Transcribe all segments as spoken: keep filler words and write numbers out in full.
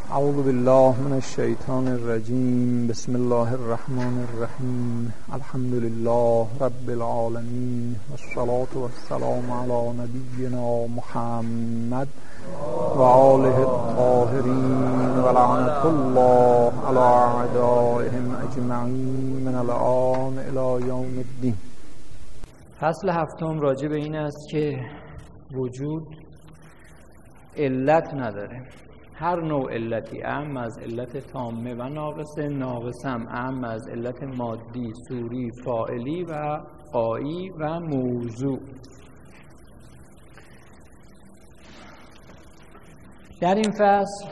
اعوذ بالله من الشیطان الرجیم. بسم الله الرحمن الرحیم. الحمد لله رب العالمین والصلاة والسلام علی نبینا محمد و آله الطاهرین و لعنة الله علی اعدائهم اجمعین من الآن الی یوم الدین. فصل هفتم راجع به این است که وجود علت نداره. هر نوع علتی اعم از علت تامه و ناقصه، ناقصه هم اعم از علت مادی، صوری، فاعلی و غایی و موضوع. در این فصل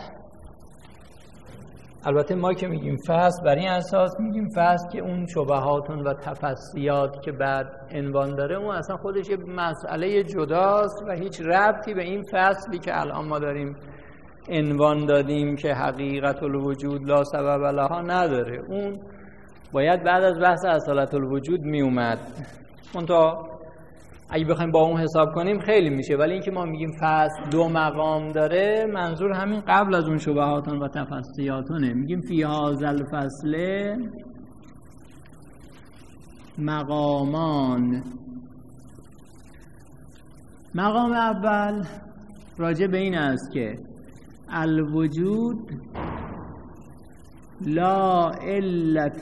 البته ما که میگیم فصل بر این اساس میگیم فصل که اون شبهاتون و تفصیلات که بعد عنوان داره اون اصلا خودش یه مسئله جداست و هیچ ربطی به این فصلی که الان ما داریم عنوان دادیم که حقیقت الوجود لا سبب لها نداره. اون باید بعد از بحث اصالت الوجود می اومد. اون تا اگه بخوایم با اون حساب کنیم خیلی میشه، ولی اینکه ما میگیم فصل دو مقام داره منظور همین قبل از اون شبهاتون و تفصیلاتونه. میگیم فی هذا الفصل مقامان. مقام اول راجع به این است که الوجود لا علت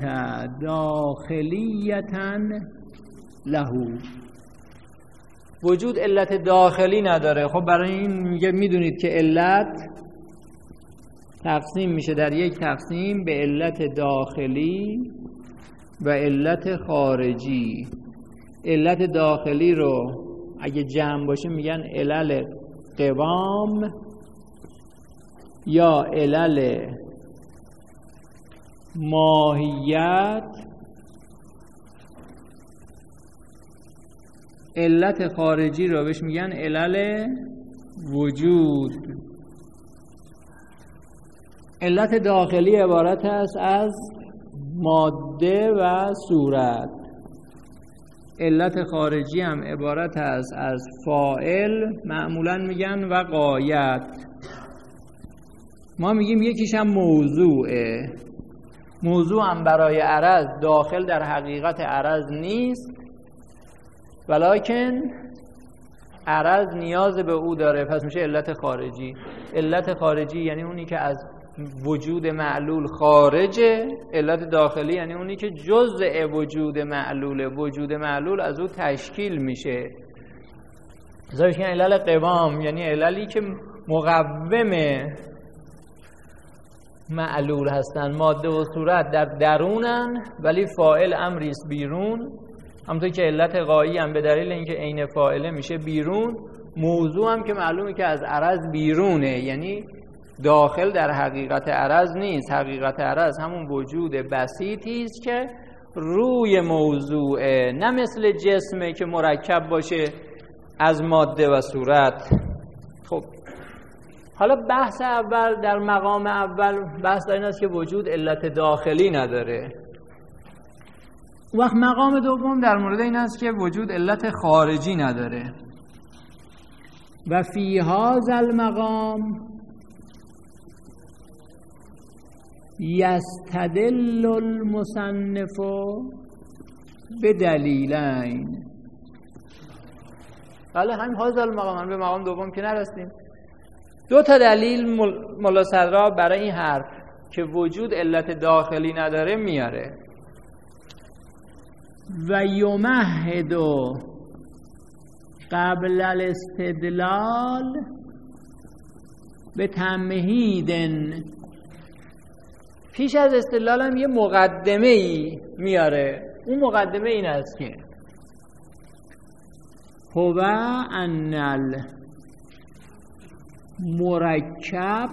داخلیتا له. وجود علت داخلی نداره. خب برای این میگه میدونید که علت تقسیم میشه در یک تقسیم به علت داخلی و علت خارجی. علت داخلی رو اگه جمع باشه میگن علل قوام یا علل ماهیت. علت خارجی رو بهش میگن علل وجود. علت داخلی عبارت است از ماده و صورت. علت خارجی هم عبارت است از فاعل معمولاً میگن و غایت. ما میگیم یکیش هم موضوعه. موضوع هم برای عرض داخل در حقیقت عرض نیست، ولکن عرض نیاز به او داره، پس میشه علت خارجی. علت خارجی یعنی اونی که از وجود معلول خارجه. علت داخلی یعنی اونی که جزء وجود معلوله. وجود معلول از او تشکیل میشه. ازش یعنی علل قوام، یعنی عللی که مقوم معلول هستن. ماده و صورت در درونن ولی فاعل امریست بیرون. همونطور که علت غایی هم به دلیل اینکه عین فاعله میشه بیرون. موضوع هم که معلومه که از عرض بیرونه، یعنی داخل در حقیقت عرض نیست. حقیقت عرض همون وجود بسیطی است که روی موضوعه، نه مثل جسمه که مرکب باشه از ماده و صورت. خب حالا بحث اول در مقام اول بحث در این است که وجود علت داخلی نداره. وقت مقام دوم در مورد این است که وجود علت خارجی نداره. و فی هذا المقام یستدل المصنف بدلیلین. بله همین هذا المقام، به مقام دوم که نرسیم. دو تا دلیل ملا صدرا برای این حرف که وجود علت داخلی نداره میاره. و یمهد قبل الاستدلال به تمهید. پیش از استدلال هم یه مقدمه ای میاره. اون مقدمه این است که هو ان المرکب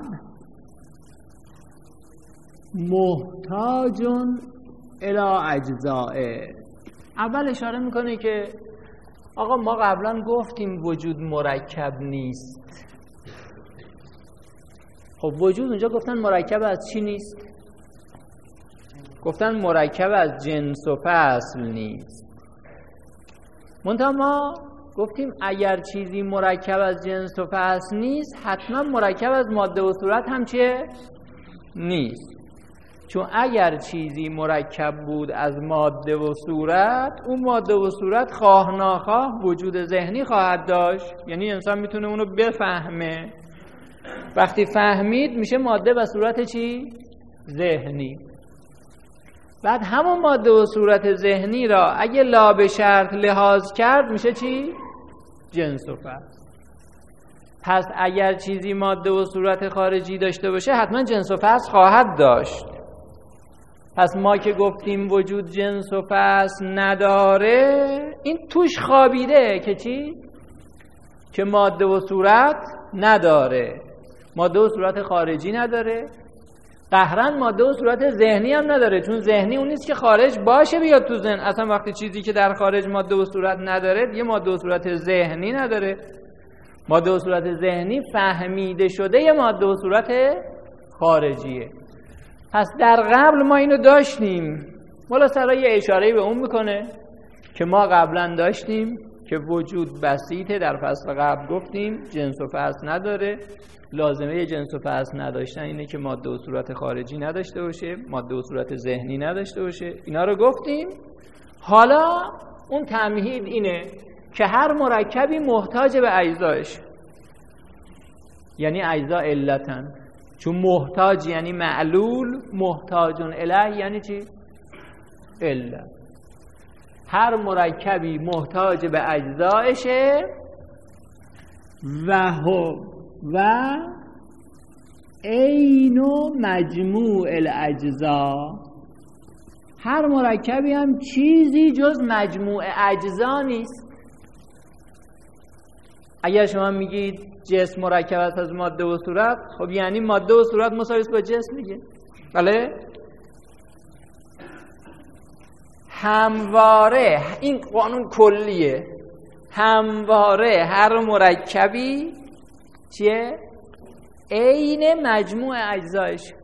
محتاج الی اجزائه. اول اشاره میکنه که آقا ما قبلا گفتیم وجود مرکب نیست. خب وجود اونجا گفتن مرکب از چی نیست؟ گفتن مرکب از جنس و فصل نیست. منتها ما گفتیم اگر چیزی مرکب از جنس و فصل نیست حتما مرکب از ماده و صورت هم چیه؟ نیست. چون اگر چیزی مرکب بود از ماده و صورت، اون ماده و صورت خواه ناخواه وجود ذهنی خواهد داشت. یعنی انسان میتونه اونو بفهمه. وقتی فهمید میشه ماده و صورت چی؟ ذهنی. بعد همون ماده و صورت ذهنی را اگه لا به شرط لحاظ کرد میشه چی؟ جنس و فصل. پس اگر چیزی ماده و صورت خارجی داشته باشه حتما جنس و فصل خواهد داشت. پس ما که گفتیم وجود جنس و فصل نداره، این توش خوابیده که چی؟ که ماده و صورت نداره. ماده و صورت خارجی نداره، قهرن ماده و صورت ذهنی هم نداره. چون ذهنی اون نیست که خارج باشه بیاد تو ذهن. اصلا وقتی چیزی که در خارج ماده و صورت نداره دیگه ماده و صورت ذهنی نداره. ماده و صورت ذهنی فهمیده شده یه ماده و صورت خارجیه. پس در قبل ما اینو داشتیم. مولا سرا یه اشاره‌ای به اون میکنه که ما قبلا داشتیم که وجود بسیطه. در فصل قبل گفتیم جنس و فصل نداره. لازمه جنس و فصل نداشتن اینه که ماده و صورت خارجی نداشته باشه، ماده و صورت ذهنی نداشته باشه. اینا رو گفتیم. حالا اون تمهید اینه که هر مرکبی محتاج به اجزایش، یعنی اجزا علتن. چون محتاج یعنی معلول، محتاجون الیه یعنی چی؟ علت. هر مرکبی محتاج به اجزایشه و هو و عین مجموع الاجزا. هر مرکبی هم چیزی جز مجموع اجزا نیست. اگر شما میگید جسم مرکب است از ماده و صورت، خب یعنی ماده و صورت مساوی است با جسم دیگه. بله؟ همواره این قانون کلیه. همواره هر مرکبی چیه؟ عین مجموع اجزایش.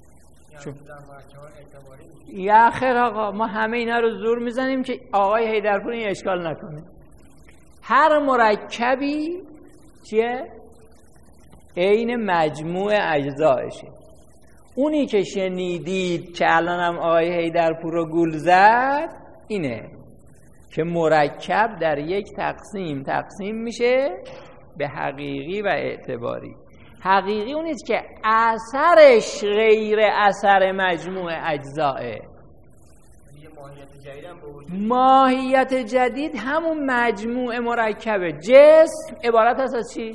یا خیر آقا، ما همه اینا رو زور میزنیم که آقای حیدرپور این اشکال نکنه. هر مرکبی چیه؟ عین مجموع اجزایشه. اونی که شنیدید که الان هم آقای حیدرپور رو گول زد اینه که مرکب در یک تقسیم تقسیم میشه به حقیقی و اعتباری. حقیقی اونیست که اثرش غیر اثر مجموع اجزائه. ماهیت جدید همون مجموع مرکبه. جسم عبارت هست از چی؟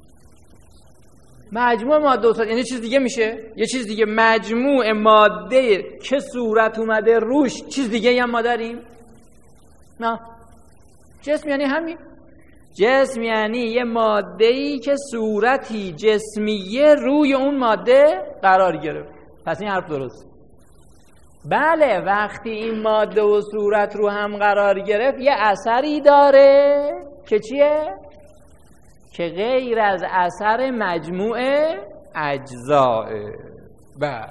مجموع ماده و صورت. یعنی چیز دیگه میشه؟ یه چیز دیگه. مجموع ماده که صورت اومده روش. چیز دیگه هم ما داریم؟ نه. جسم یعنی همین. جسم یعنی یه ماده‌ای که صورتی جسمیه روی اون ماده قرار گرفت. پس این حرف درست. بله، وقتی این ماده و صورت رو هم قرار گرفت یه اثری داره که چیه؟ که غیر از اثر مجموع اجزاه. بله،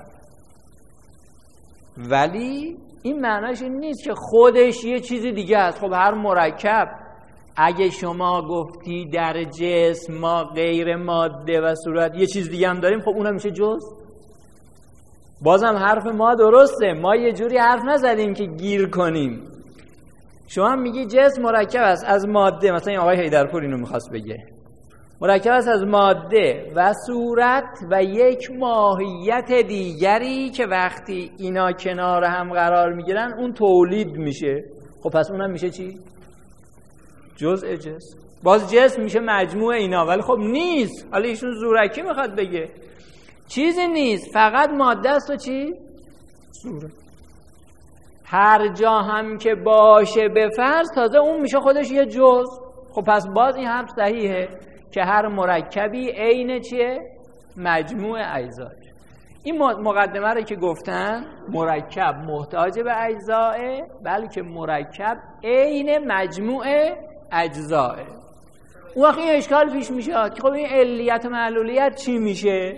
ولی این معناش این نیست که خودش یه چیزی دیگه است. خب هر مرکب اگه شما گفتی در جسم ما غیر ماده و صورت یه چیز دیگه هم داریم، خب اونم میشه جز. بازم حرف ما درسته. ما یه جوری حرف نزدیم که گیر کنیم. شما میگی جسم مرکب است از ماده، مثلا این آقای حیدرپور اینو میخواست بگه، مرکب است از ماده و صورت و یک ماهیت دیگری که وقتی اینا کنار هم قرار میگیرن اون تولید میشه. خب پس اونم میشه چی؟ جزء جسم. باز جسم میشه مجموع اینا، ولی خب نیست. حالا ایشون زورکی میخواد بگه چیزی نیست، فقط ماده است و چی؟ صورت. هر جا هم که باشه به فرض تازه اون میشه خودش یه جزء. خب پس باز این حرف صحیحه که هر مرکبی عین چیه؟ مجموع اجزاش. این مقدمه رو که گفتن مرکب محتاج به اجزاه، بلکه مرکب عین مجموع اجزاه. اون وقت این اشکال پیش میشه که خب این علیت و معلولیت چی میشه؟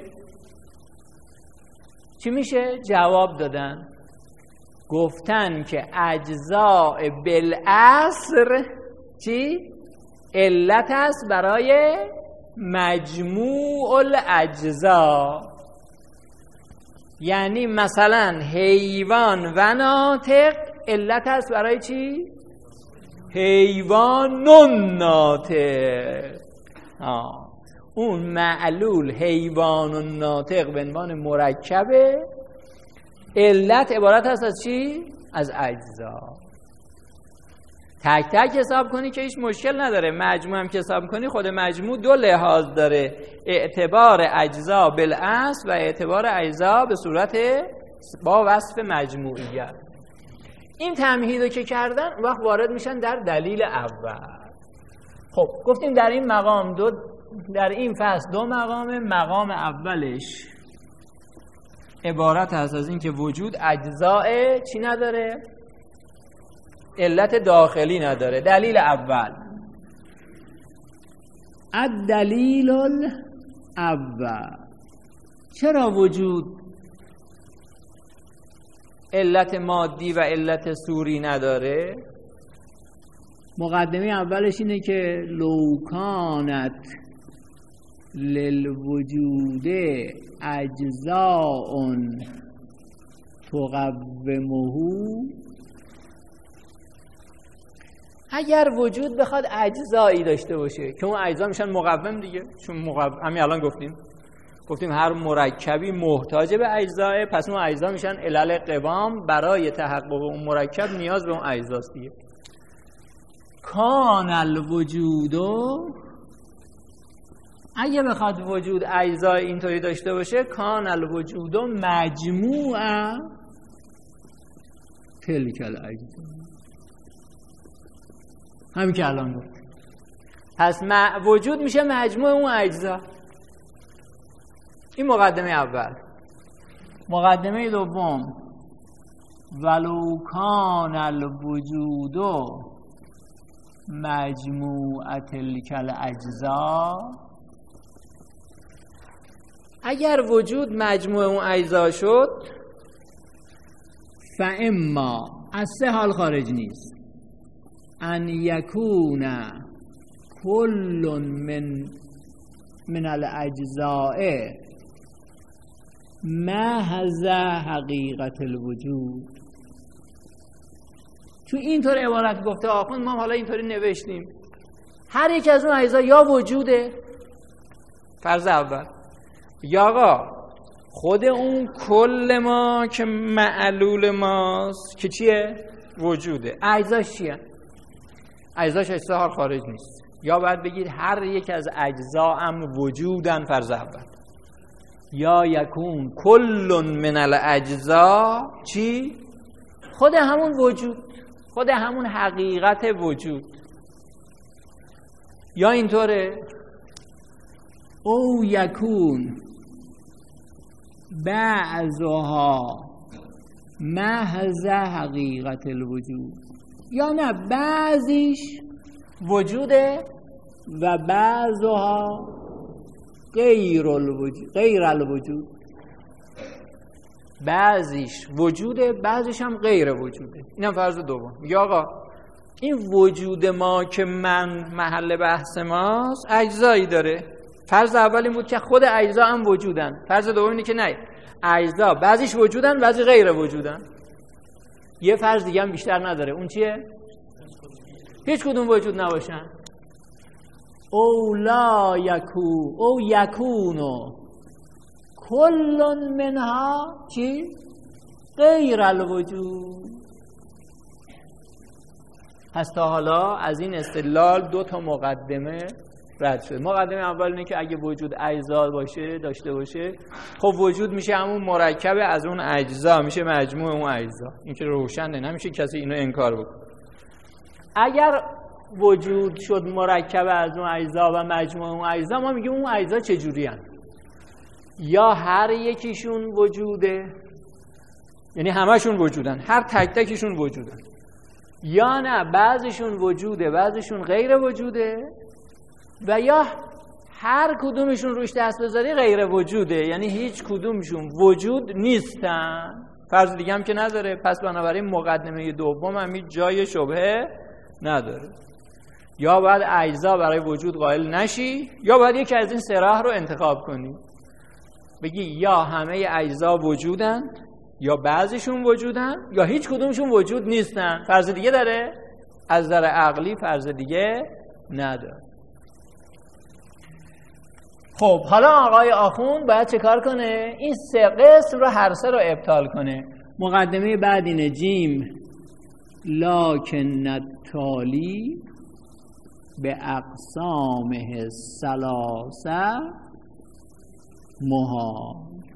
چی میشه؟ جواب دادن، گفتن که اجزاء بالاصل چی؟ علت است برای مجموع الاجزا. یعنی مثلا حیوان و ناطق علت هست برای چی؟ حیوان ناطق. آه. اون معلول حیوان و ناطق به عنوان مرکبه، علت عبارت هست از چی؟ از اجزا. تک تک حساب کنی که هیچ مشکل نداره، مجموع هم که حساب کنی خود مجموع دو لحاظ داره، اعتبار اجزا بالاصل و اعتبار اجزا به صورت با وصف مجموعیت. این تمهیدو که کردن وقت وارد میشن در دلیل اول. خب گفتیم در این مقام دو در این فصل دو مقام، مقام اولش عبارت هست از این که وجود اجزاء چی نداره؟ علت داخلی نداره. دلیل اول، الدلیل الاول، چرا وجود علت مادی و علت صوری نداره؟ مقدمه اولش اینه که لو کانت للوجود اجزاء تقومه، اگر وجود بخواد اجزایی داشته باشه که اون اجزا میشن مقوم دیگه، چون مقوم همین الان گفتیم گفتیم هر مرکبی محتاج به اجزاه، پس اون اجزا میشن علل قوام، برای تحقق اون مرکب نیاز به اون اجزاست دیگه. کان الوجود، اگه بخواد وجود اجزای اینطوری داشته باشه، کان الوجود مجموع تلک الاجزا، همین که الان گفت. پس وجود میشه مجموع اون اجزا. این مقدمه اول. مقدمه دوم، ولو کان الوجود مجموع تلک الاجزا، اگر وجود مجموع اون اجزا شد، فاما، از سه حال خارج نیست، ان یکون کل من من الاجزاء محض حقیقت الوجود. چون اینطور عبارت گفته آخوند، ما حالا اینطوری نوشتیم هر یک از اون اجزا یا وجوده، فرض اول، یا آقا خود اون کل ما که معلول ماست که چیه؟ وجوده. اجزاش چیه؟ اجزاش از سه حال خارج نیست. یا باید بگید هر یک از اجزا هم وجودن، فرض اول، یا یکون کل من الاجزا چی؟ خود همون وجود، خود همون حقیقت وجود. یا اینطوره، او یکون بعضها محض حقیقت الوجود، یا نه بعضیش وجوده و بعضها غیر الوجود، غیر الوجود، بعضیش وجوده بعضیش هم غیر وجوده. اینم فرض دوم. یا آقا این وجود ما که من محل بحث ماست اجزایی داره. فرض اول این بود که خود اجزا هم وجودن. فرض دوم اینه که نه، اجزا بعضیش وجودن بعضی غیر وجودن. یه فرض دیگه هم بیشتر نداره. اون چیه؟ هیچ کدوم وجود نباشن. او لا یکو او یکونو کلن منها چی؟ غیر الوجود. پس تا حالا از این استدلال دو تا مقدمه رد شد. مقدمه اول اینه که اگه وجود اجزا باشه داشته باشه، خب وجود میشه همون مرکب از اون اجزا، میشه مجموع اون اجزا. این که روشنه، نمیشه کسی اینو انکار بکنه. اگر وجود شد مرکب از اون اجزا و مجموع اون اجزا، ما میگیم اون اجزا چجوری هن؟ یا هر یکیشون وجوده، یعنی همشون وجودن، هر تک تکشون وجودن، یا نه بعضیشون وجوده بعضیشون غیر وجوده، و یا هر کدومشون روش دست بذاری غیر وجوده، یعنی هیچ کدومشون وجود نیستن. فرض دیگه هم که نداره. پس بنابراین مقدمه دوم هم هیچ جای شبهه نداره. یا باید اجزا برای وجود قائل نشی، یا باید یکی از این سه راه رو انتخاب کنی. بگی یا همه اجزا وجودن یا بعضیشون وجودن یا هیچ کدومشون وجود نیستن. فرض دیگه داره؟ از نظر عقلی فرض دیگه نداره. خب حالا آقای آخوند باید چه کار کنه؟ این سه قسم رو هر سه رو ابطال کنه. مقدمه بعد اینه جیم لکن التالی به اقسامه ثلاثه محال.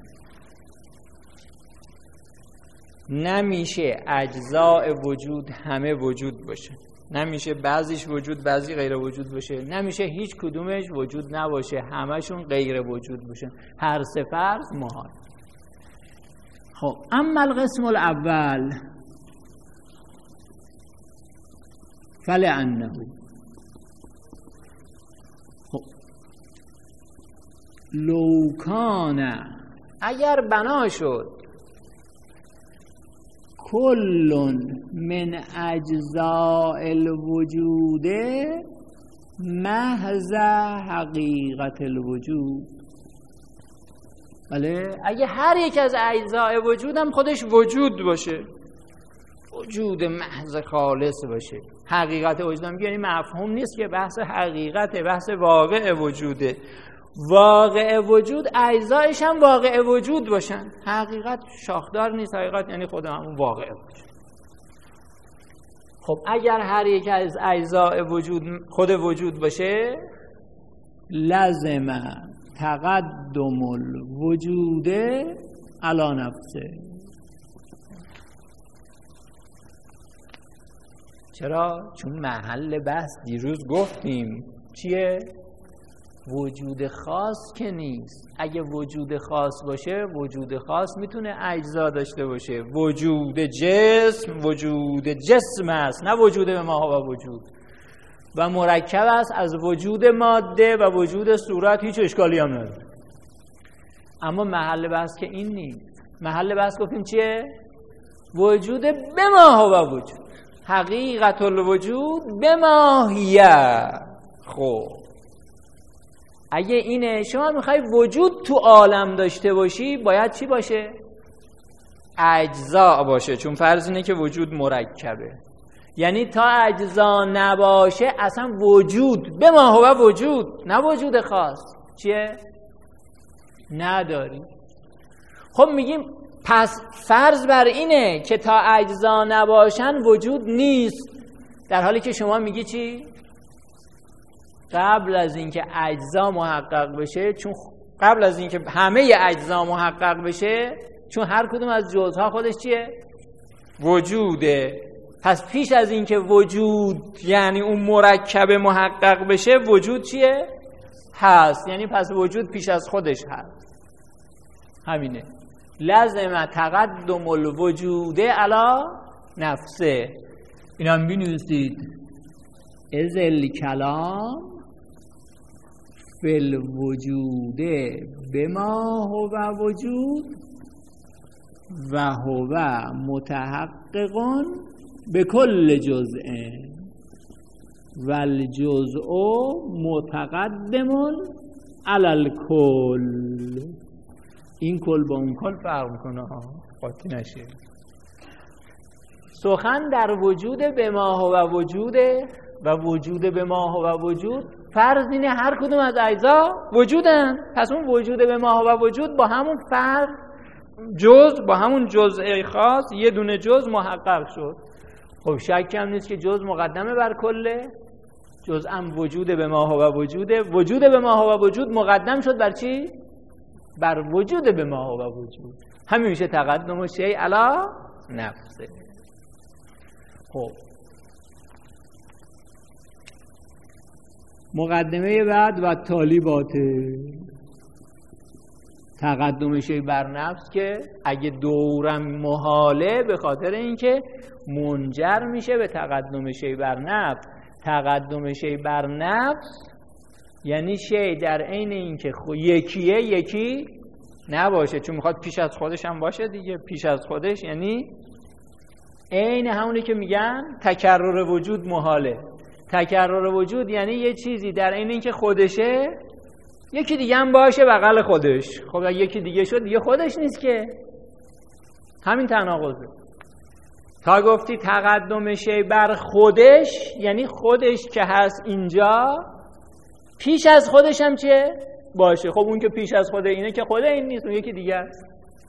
نمیشه اجزاء وجود همه وجود باشه، نمیشه بعضیش وجود بعضی غیر وجود باشه، نمیشه هیچ کدومش وجود نباشه همشون غیر وجود باشه. هر سه فرض محال. خب اما القسم الاول فلانه، خب لو کان، اگر بنا شد کل من اجزاء الوجود محض حقیقت الوجود، بله اگه هر یک از اجزاء وجود هم خودش وجود باشه، وجود محض خالص باشه. حقیقت وجود هم یعنی مفهوم نیست که بحث حقیقت، بحث واقع وجوده. واقع وجود اجزایش هم واقع وجود باشن. حقیقت شاخدار نیست، حقیقت یعنی خود همون واقع باشه. خب اگر هر یک از اجزای وجود خود وجود باشه لازم تقدم الوجود علی نفسه. چرا؟ چون محل بحث دیروز گفتیم چیه؟ وجود خاص که نیست. اگه وجود خاص باشه، وجود خاص میتونه اجزا داشته باشه. وجود جسم وجود جسم است، نه وجود به ما و وجود، و مرکب است از وجود ماده و وجود صورت. هیچ اشکالی هم نداره. اما محل بحث که این نیست. محل بحث گفتیم چیه؟ وجود به ما و وجود، حقیقت الوجود به ماهیه. خب اگه اینه شما میخوای وجود تو عالم داشته باشی باید چی باشه؟ اجزا باشه، چون فرض اینه که وجود مرکبه. یعنی تا اجزا نباشه اصلا وجود به ما هو وجود، نه وجود خاص، چیه؟ نداری. خب میگیم پس فرض بر اینه که تا اجزا نباشن وجود نیست، در حالی که شما میگی چی؟ قبل از اینکه اجزا محقق بشه، چون قبل از اینکه همه اجزا محقق بشه، چون هر کدوم از جزها خودش چیه؟ وجوده. پس پیش از اینکه وجود یعنی اون مرکب محقق بشه، وجود چیه؟ هست. یعنی پس وجود پیش از خودش هست. همینه. لازم تقدم الوجود علی نفسه. این هم بینویسید. از الکلام فی الوجود بما هو وجود و هو متحقق به کل جزء و الجزء متقدم علی الکل. این کل با اون کل فرق میکنه ها، قاطی نشه. سخن در وجود به ما هو وجود و وجود به ما هو وجود، فرض اینه هر کدوم از اجزا وجودن. پس اون وجود به ما هو وجود با همون فرد جز، با همون جزء خاص یه دونه جز محقق شد. خب شک هم نیست که جز مقدمه بر کله، جز هم وجود به ما هو وجوده. وجود به ما هو وجود مقدم شد بر چی؟ بر وجود به ما هو وجود. همین میشه تقدم شیء علی نفسه. خب مقدمه بعد و تالی باطل. تقدم شیء بر نفس که اگه دورم محاله به خاطر اینکه منجر میشه به تقدم شیء بر نفس. تقدم شیء بر نفس یعنی شیء در عین اینکه یکیه یکی نباشه، چون میخواد پیش از خودش هم باشه دیگه. پیش از خودش یعنی عین همونی که میگن تکرر وجود محاله. تکرر وجود یعنی یه چیزی در عین اینکه خودشه یکی دیگه هم باشه بغل خودش. خب اگه یکی دیگه شد دیگه خودش نیست که. همین تناقضه. تا گفتی تقدم شی بر خودش، یعنی خودش که هست اینجا پیش از خودش هم چه؟ باشه. خب اون که پیش از خود اینه که خود این نیست، اون یکی دیگه است.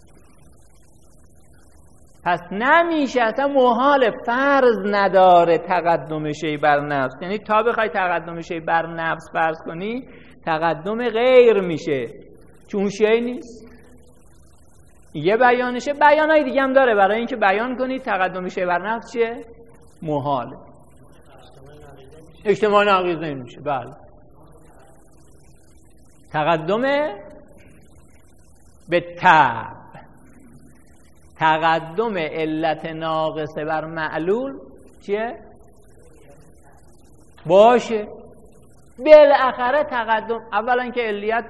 پس نمیشه، اصلا محال، فرض نداره تقدم شی بر نفس. یعنی تا بخوای تقدم شی بر نفس فرض کنی تقدم غیر میشه، چون شی نیست. یه بیانشه، بیانای دیگه هم داره برای اینکه بیان کنی تقدم شی بر نفس چیه؟ محاله. اجتماع ناقض میشه. بله. تقدم به تبع، تقدم علت ناقصه بر معلول چیه؟ باشه. بالاخره تقدم، اولا که علیت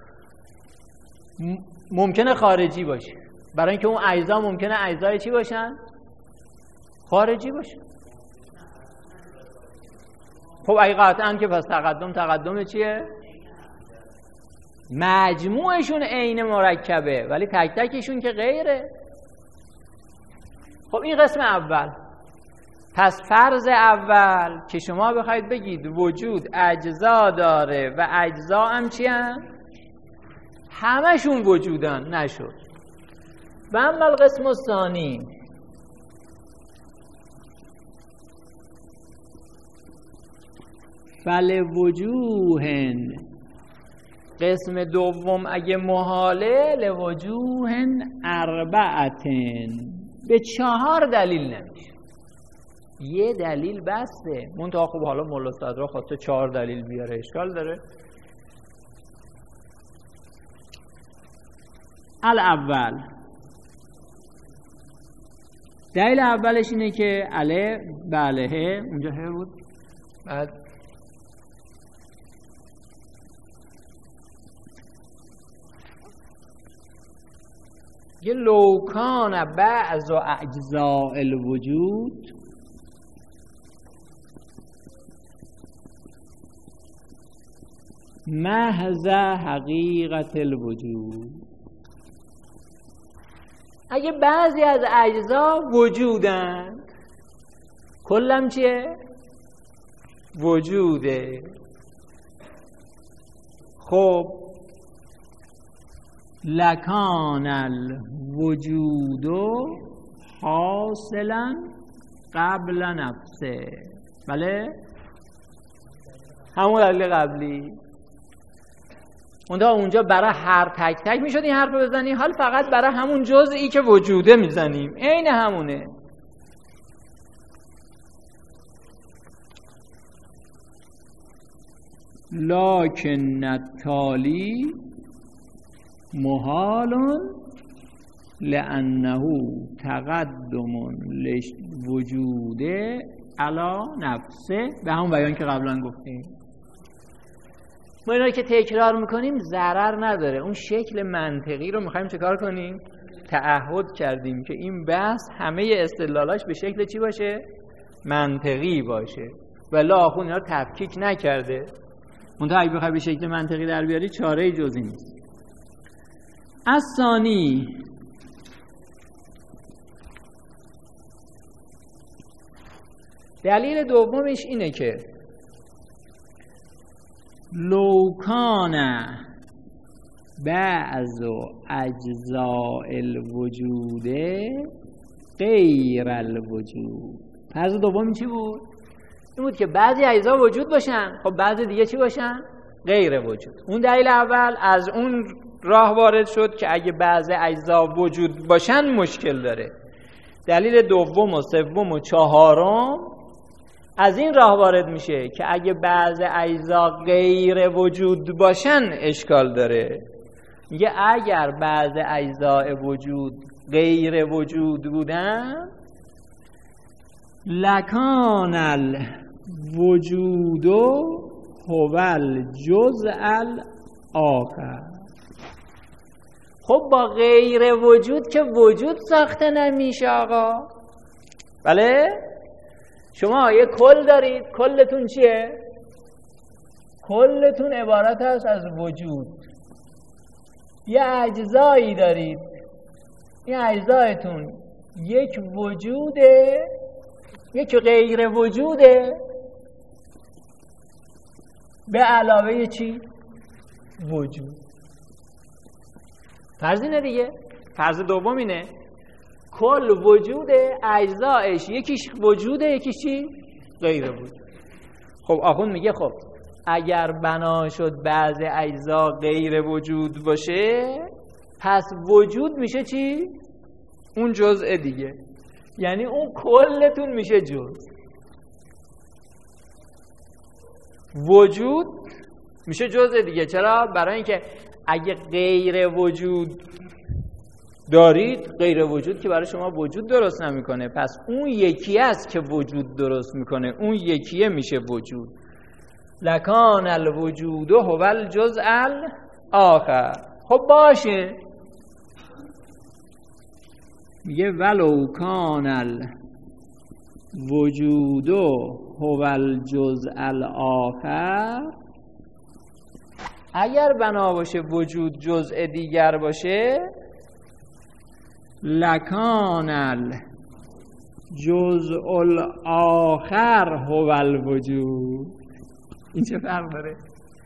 ممکنه خارجی باشه، برای اینکه اون اجزا ممکنه اجزای چی باشن؟ خارجی باشن. خب اگه قطعاً که پس تقدم تقدم چیه؟ مجموعشون عین مرکبه ولی تک تکشون که غیره. خب این قسم اول. پس فرض اول که شما بخواید بگید وجود اجزا داره و اجزا هم چی هم؟ همشون وجودن، نشد. و اما القسم الثانی، فلوجوهن، قسم دوم اگه محاله، لوجوهن اربعتن، به چهار دلیل نمیشه. یه دلیل بسته. منتها خب حالا مولا صدرا خواسته چهار دلیل بیاره، اشکال داره؟ الاول، دلیل اولش اینه که اله بله اونجا ه بود، بعد یه لوکان بعض و اجزاء الوجود محض حقیقت الوجود، اگه بعضی از اجزا وجودن کلم چیه؟ وجوده. خب لکان الوجود حاصلا قبل نفسه. بله؟ همون دلیل قبلی. اونجا اونجا برای هر تک تک میشد این حرف رو بزنی، حال فقط برای همون جزئی که وجوده میزنیم، عین همونه. لکن التالی محال لانه تقدم لوجود علی نفسه، به همون بیان که قبلا گفتیم. ما اینا که تکرار میکنیم ضرر نداره. اون شکل منطقی رو میخوایم چکار کنیم؟ تعهد کردیم که این بحث همه استدلالاش به شکل چی باشه؟ منطقی باشه. ولی آخون اینا رو تفکیک نکرده. منتها اگه بخوای به شکل منطقی در بیاری چاره جزی نیست. از ثانی، دلیل دومش اینه که لوکان بعض اجزاء الوجود غیر الوجود. فرض دوم چی بود؟ این بود که بعضی اجزا وجود باشن، خب بعضی دیگه چی باشن؟ غیر وجود. اون دلیل اول از اون راه وارد شد که اگه بعضی اجزا وجود باشن مشکل داره. دلیل دوم و سوم و چهارم از این راه وارد میشه که اگه بعض اجزا غیر وجود باشن اشکال داره. میگه اگر بعض اجزای وجود غیر وجود بودن لکان الوجود هو الجزء الاخر. خب با غیر وجود که وجود ساخته نمیشه آقا. بله؟ شما یه کل دارید، کلتون چیه؟ کلتون عبارت است از وجود. یه اجزایی دارید، این اجزایتون یک وجوده، یک غیر وجوده به علاوه چی؟ وجود. فرض اینه دیگه، فرض دوم اینه کل وجوده، اجزایش یکیش وجوده یکیش چی؟ غیر وجود. خب آخوند میگه خب اگر بنا شد بعض اجزا غیر وجود باشه پس وجود میشه چی؟ اون جزء دیگه، یعنی اون کلتون میشه جزء. وجود میشه جزء دیگه. چرا؟ برای اینکه اگه غیر وجود دارید، غیر وجود که برای شما وجود درست نمیکنه، پس اون یکی است که وجود درست میکنه، اون یکیه میشه وجود. لکان الوجود هو الجزء الاخر. خب باشه، میگه ولو کان الوجود هو الجزء الاخر، اگر بنا باشه وجود جزء دیگر باشه، لکان الجزء الاخر هو الوجود. این چه فرق داره؟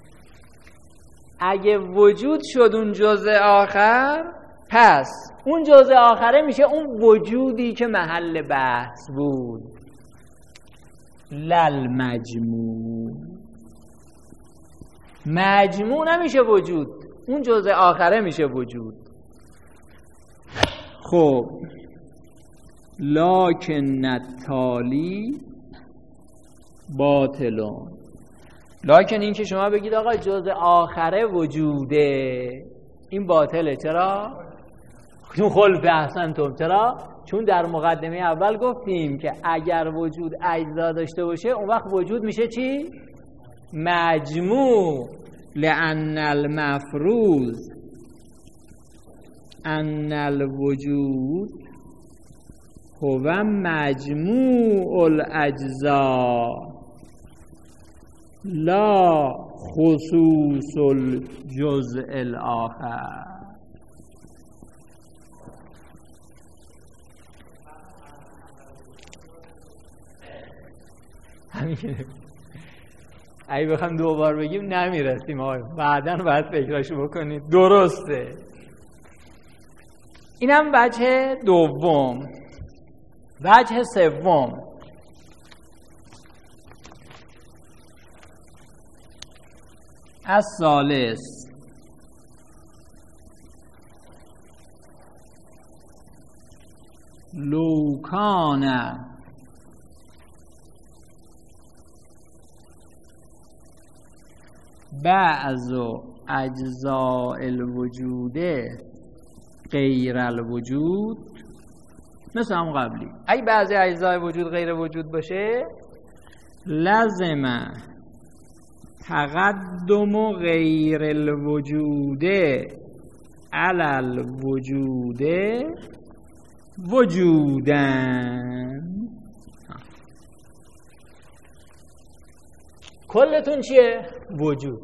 اگه وجود شد اون جزء آخر، پس اون جزء آخره میشه اون وجودی که محل بحث بود. لل مجموع، مجموع نمیشه وجود، اون جزء آخره میشه وجود. خب لکن التالی باطلون. لکن این که شما بگید آقا جزء آخره وجوده، این باطله. چرا؟ چون خلف احسنتم. چرا؟ چون در مقدمه اول گفتیم که اگر وجود اجزا داشته باشه اون وقت وجود میشه چی؟ مجموع. لأن المفروض ان الوجود هو مجموع الاجزا لا خصوص الجزء الاخر. همینه. اگه بخوام دوبار بگیم نمیرسیم آقای، بعداً باید فکراشو بکنید. درسته. اینم وجه دوم. وجه سوم، الثالث لو کان بعض اجزاء الوجود غیر الوجود، مثل هم قبلی اگه بعضی اجزای وجود غیر وجود باشه، لازم تقدم غیر الوجود علی الوجود وجودن. کلتون چیه؟ وجود.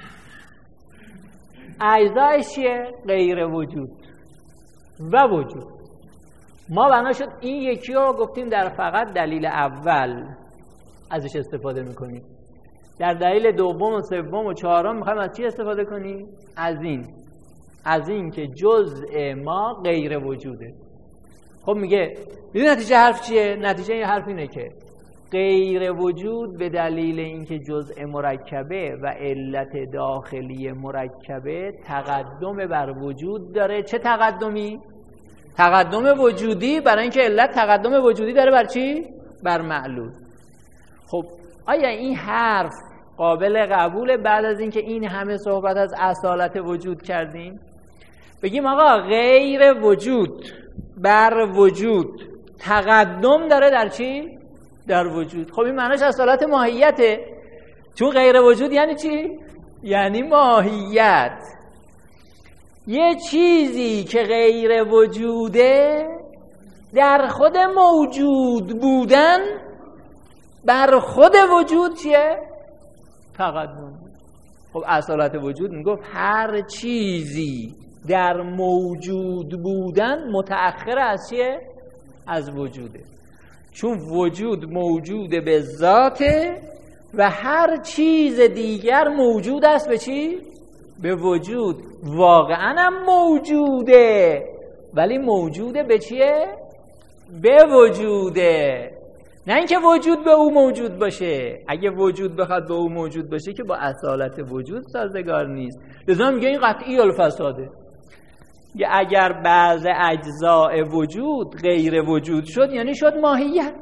اجزایش چیه؟ غیر وجود و وجود. ما بنا شد این یکی رو گفتیم در فقط دلیل اول ازش استفاده میکنیم، در دلیل دوم و سوم و چهارم میخوایم از چی استفاده کنیم؟ از این از این که جزء ما غیر وجوده. خب میگه میدونی نتیجه حرف چیه؟ نتیجه این حرف اینه که غیر وجود به دلیل اینکه جزء مرکبه و علت داخلی مرکبه تقدم بر وجود داره. چه تقدمی؟ تقدم وجودی، برای اینکه علت تقدم وجودی داره بر چی؟ بر معلول. خب آیا این حرف قابل قبوله بعد از اینکه این همه صحبت از اصالت وجود کردیم؟ بگیم آقا غیر وجود بر وجود تقدم داره در چی؟ در وجود. خب این معنیش اصالت ماهیته، چون غیر وجود یعنی چی؟ یعنی ماهیت. یه چیزی که غیر وجوده در خود موجود بودن بر خود وجود چیه؟ تقدم. خب اصالت وجود میگفت هر چیزی در موجود بودن متأخر از چیه؟ از وجوده، چون وجود موجود به ذاته و هر چیز دیگر موجود است به چی؟ به وجود. واقعا هم موجوده ولی موجوده به چیه؟ به وجوده، نه اینکه وجود به او موجود باشه. اگه وجود بخواد به او موجود باشه که با اصالت وجود سازگار نیست. لذا میگه این قطعی الفساده. یا اگر بعض اجزاء وجود غیر وجود شد یعنی شد ماهیت.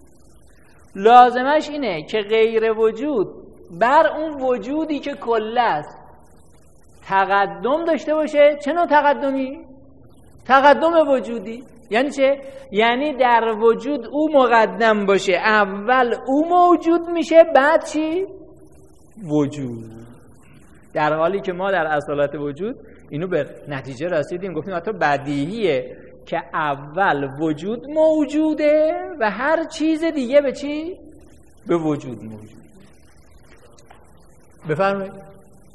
لازمش اینه که غیر وجود بر اون وجودی که کل است تقدم داشته باشه. چه نوع تقدمی؟ تقدم وجودی. یعنی چه؟ یعنی در وجود او مقدم باشه، اول او موجود میشه بعد چی؟ وجود. در حالی که ما در اصالت وجود اینو به نتیجه رسیدیم، گفتیم حتی بدیهیه که اول وجود موجوده و هر چیز دیگه به چی؟ به وجود موجود. بفرمایید.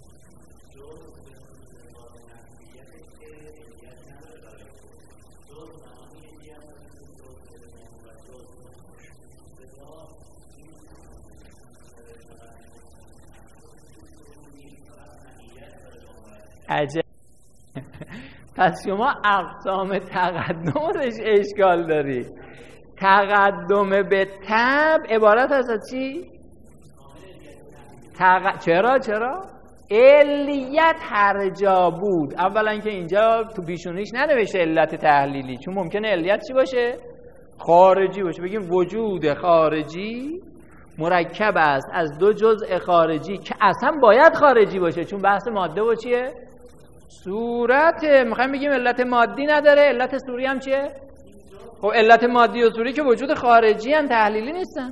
عجب. پس شما اقسام تقدمش اشکال داری. تقدم به تبع عبارت است از چی؟ تق... چرا چرا؟ علیت هر جا بود. اولا که اینجا تو پیشونیش ننوشته علت تحلیلی، چون ممکنه علیت چی باشه؟ خارجی باشه. بگیم وجود خارجی مرکب است از دو جزء خارجی که اصلا باید خارجی باشه، چون بحث ماده و چیه؟ صورت. میخوایم بگیم علت مادی نداره، علت صوری هم چیه؟ خب علت مادی و صوری که وجود خارجی هم تحلیلی نیستن.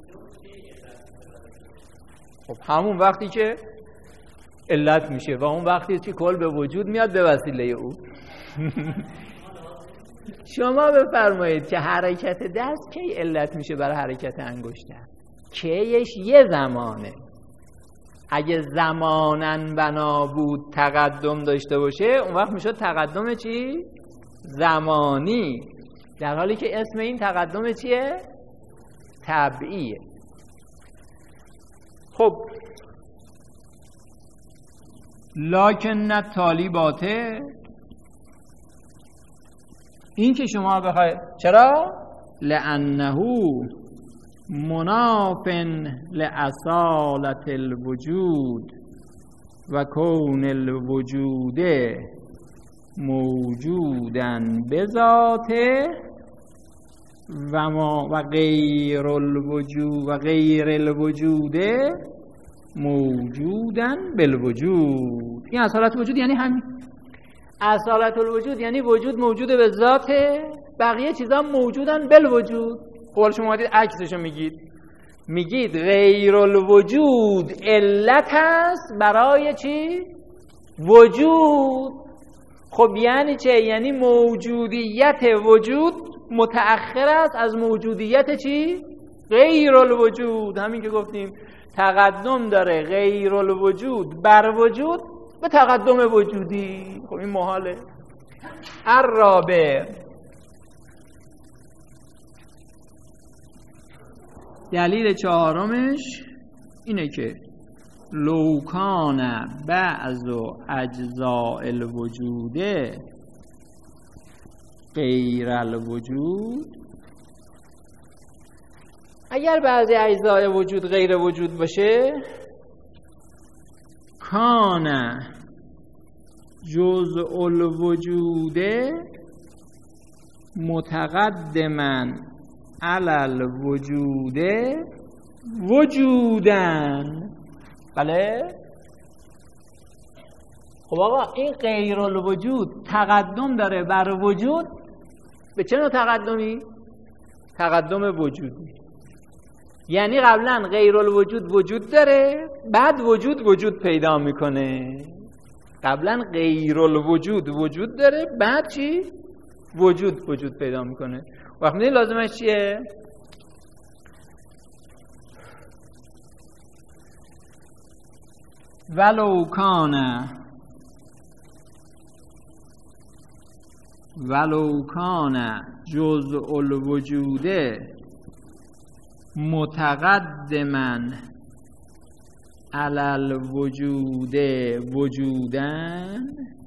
خب همون وقتی که علت میشه و اون وقتی که کل به وجود میاد به وسیله او. شما بفرمایید که حرکت دست کی علت میشه برای حرکت انگشتر؟ کیش یه زمانه. اگه زمانن بنا بود تقدم داشته باشه اون وقت میشد تقدم چی؟ زمانی. در حالی که اسم این تقدم چیه؟ طبعیه. خب لکن طالباته، این که شما بخواید چرا؟ لانه مناف لاصالة الوجود و کون الوجود موجودا بذاته و ما و غیر الوجود و غیر الوجود موجودا بالوجود. این اصالت وجود یعنی همین. اصالت الوجود یعنی وجود موجود به ذاته، بقیه چیزا موجودن بالوجود. خب شما دید عکسشو میگید، میگید غیر الوجود علت است برای چی؟ وجود. خب یعنی چه؟ یعنی موجودیت وجود متأخر است از موجودیت چی؟ غیر الوجود. همین که گفتیم تقدم داره غیر الوجود بر وجود به تقدم وجودی. خب این محاله. الرابع، دلیل چهارمش اینه که لو کان بعض اجزاء الوجود غیر الوجود، اگر بعضی اجزای وجود غیر وجود باشه، کان جزء الوجود متقدما علی الوجود وجودن. بله؟ خب آقا این غیر الوجود تقدم داره بر وجود. به چه نوع تقدمی؟ تقدم وجودی. یعنی قبلا غیر الوجود وجود داره بعد وجود وجود پیدا میکنه. قبلا غیر الوجود وجود داره بعد چی؟ وجود وجود پیدا میکنه. وقت میدونی لازمش چیه؟ ولو کان ولو کان جزء الوجود متقدما علی الوجود وجودن،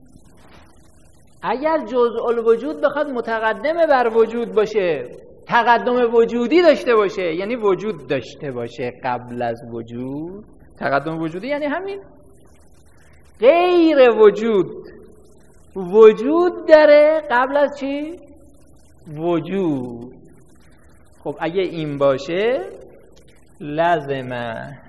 اگر جزء الوجود بخواد متقدم بر وجود باشه، تقدم وجودی داشته باشه، یعنی وجود داشته باشه قبل از وجود. تقدم وجودی یعنی همین غیر وجود وجود داره قبل از چی؟ وجود. خب اگه این باشه لازمه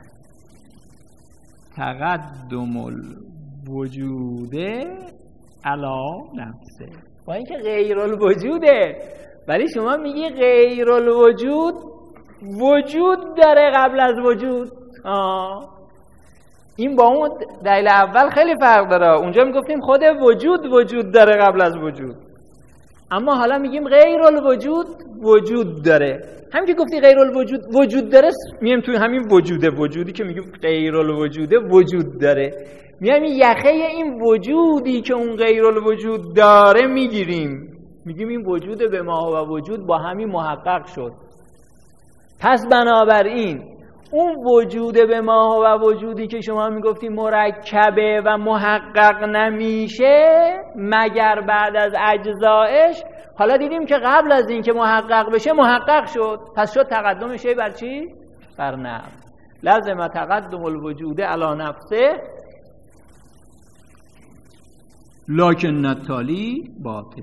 تقدم الوجود علی نفسه، با اینکه غیر الوجوده ولی شما میگی غیر الوجود وجود داره قبل از وجود. آه. این با اون دلیل اول خیلی فرق داره. اونجا میگفتیم خود وجود وجود داره قبل از وجود، اما حالا میگیم غیر الوجود وجود داره. همین که گفتی غیر الوجود وجود داره، میگیم توی همین وجوده وجودی که میگیم غیر الوجوده وجود داره، میگیم یخه این وجودی که اون غیر الوجود داره میگیریم، میگیم این وجود به ما و وجود با همین محقق شد. پس بنابراین اون وجود به ما و وجودی که شما میگفتی مرکبه و محقق نمیشه مگر بعد از اجزایش، حالا دیدیم که قبل از این که محقق بشه محقق شد، پس شد تقدم شی بر چی؟ بر نفس. لازم تقدم الوجود علی نفسه لکن التالی باطل.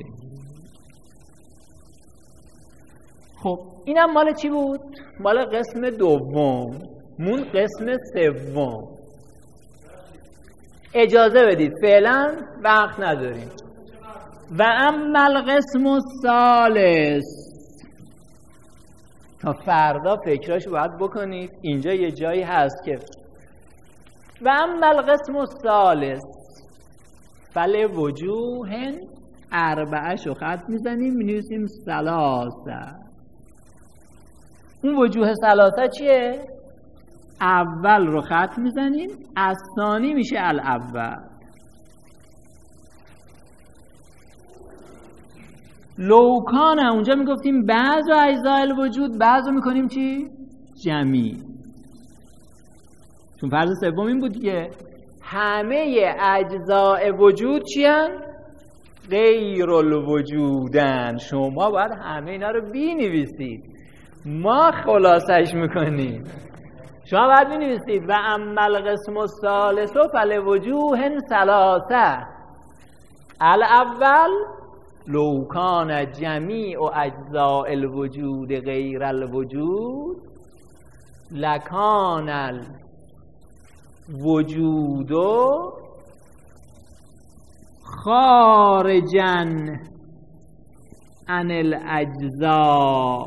خب اینم مال چی بود؟ مال قسم دوم. مون قسم سوم. اجازه بدید فعلا وقت نداریم. و اما القسم الثالث، تا فردا فکراشو باید بکنید، اینجا یه جایی هست که و اما القسم الثالث فل وجوه اربعه‌شو خط میزنیم می‌نویسیم ثلاثه. اون وجوه ثلاثه چیه؟ اول رو خط میزنیم، الثانی میشه الاول. لوکانه اونجا میگفتیم بعض اجزای الوجود، بعض رو میکنیم چی؟ جمعی. چون فرض سوم این بود که همه اجزای وجود چی هن؟ غیر الوجودن. شما باید همه اینا رو بی نویسید، ما خلاصش میکنیم. شما باید می نویسید و اما القسم الثالث فلوجوه ثلاثه. الاول لو کان جمیع اجزاء الوجود غیر الوجود لکان الوجود خارجا عن الاجزاء.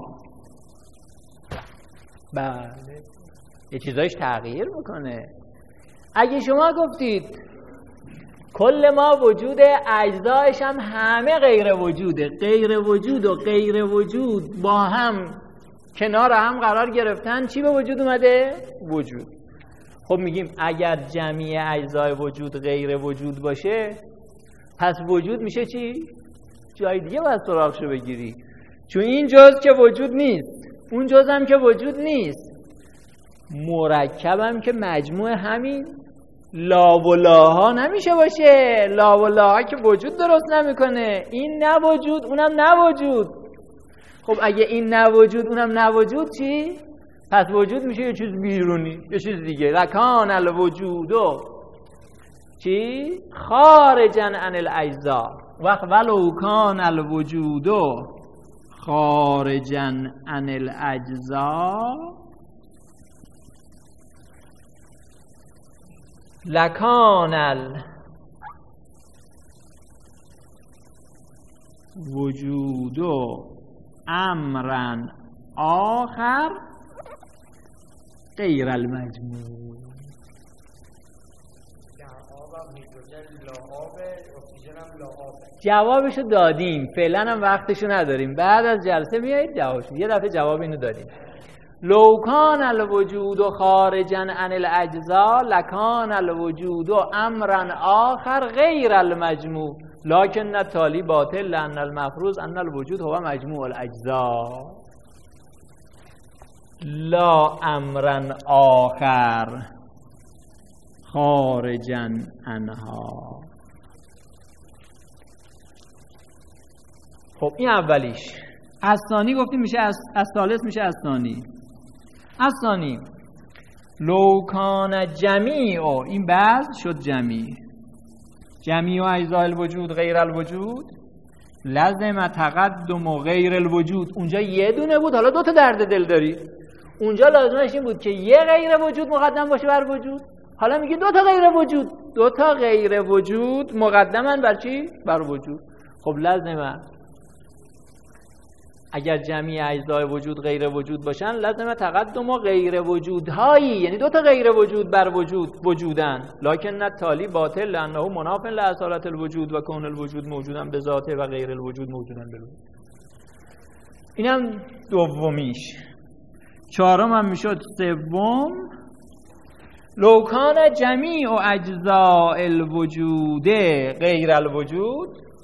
بله یه چیزایش تغییر میکنه. اگه شما گفتید کل ما وجود اجزایش هم همه غیر وجوده، غیر وجود و غیر وجود با هم کنار هم قرار گرفتن، چی به وجود اومده؟ وجود. خب میگیم اگر جمعی اجزای وجود غیر وجود باشه پس وجود میشه چی؟ جای دیگه باید سراغشو بگیری، چون این جز که وجود نیست، اون جز هم که وجود نیست، مرکبم که مجموع همین لا و لاها نمیشه باشه. لا و لاها که وجود درست نمیکنه، این نه وجود اونم نه وجود. خب اگه این نه وجود اونم نه وجود چی؟ پس وجود میشه یه چیز بیرونی، یه چیز دیگه. لکان الوجود چی؟ خارجا عن الاجزاء. وقت ولو کان الوجود خارجا عن الاجزاء لکان الوجود امرا آخر غیر المجموع. جوابشو دادیم، فعلا هم وقتشو نداریم، بعد از جلسه میایید جوابشو. یه دفعه جواب اینو دادیم. لو کان الوجود خارجا عن الاجزاء لکان الوجود امرا آخر غیر المجموع لكن التالي باطل لأن المفروض أن الوجود هو مجموع الأجزاء لا أمرا آخر خارجا عنها. خب این اولیش. از ثانی گفتیم میشه از از ثالث میشه از ثانی. از ثانی لو کان جمیع، این بعض شد جمیع، جمیع اجزاء الوجود غیر الوجود لازم تقدم و غیر الوجود. اونجا یه دونه بود، حالا دو تا درد دل داری. اونجا لازمش این بود که یه غیر وجود مقدم باشه بر وجود، حالا میگه دو تا غیر وجود، دو تا غیر وجود مقدمن بر چی؟ بر وجود. خب لازمه اگر جمیع اجزای وجود غیر وجود باشن لازمه تقدم و غیر وجودهایی، یعنی دو تا غیر وجود بر وجود وجودن. لکن التالی باطل لانه مناف لاصالت الوجود و کون الوجود موجودا به ذاته و غیر الوجود موجودا بالوجود. اینم دومیش. چهارم هم میشد سوم لو کان جمیع اجزاء الوجود غیر الوجود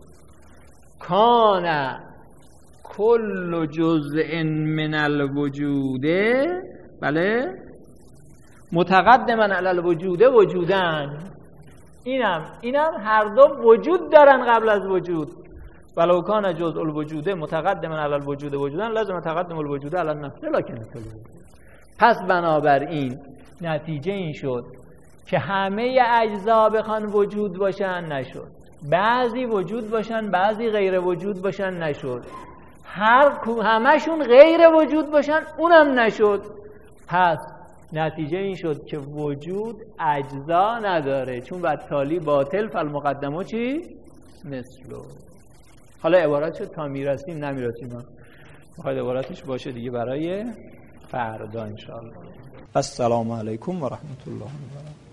کان کل جزء من الوجود، بله، متقدما علی الوجود وجودن. اینم اینم هر دو وجود دارن قبل از وجود. ولو کان جزء الوجود متقدما علی الوجود وجودن لازم تقدم الوجود علی النفس لکن. پس بنابراین نتیجه این شد که همه اجزا بخوان وجود باشن نشد، بعضی وجود باشن بعضی غیر وجود باشن نشد، هر همشون غیر وجود باشن اونم نشد. پس نتیجه این شد که وجود اجزا نداره، چون والتالی باطل فالمقدمه چی؟ مثلو. حالا عبارت شد تا میرسیم نمیرسیم، میخواید عبارتش باشه دیگه برای فردا انشاءالله. السلام علیکم و رحمت الله و برکاته.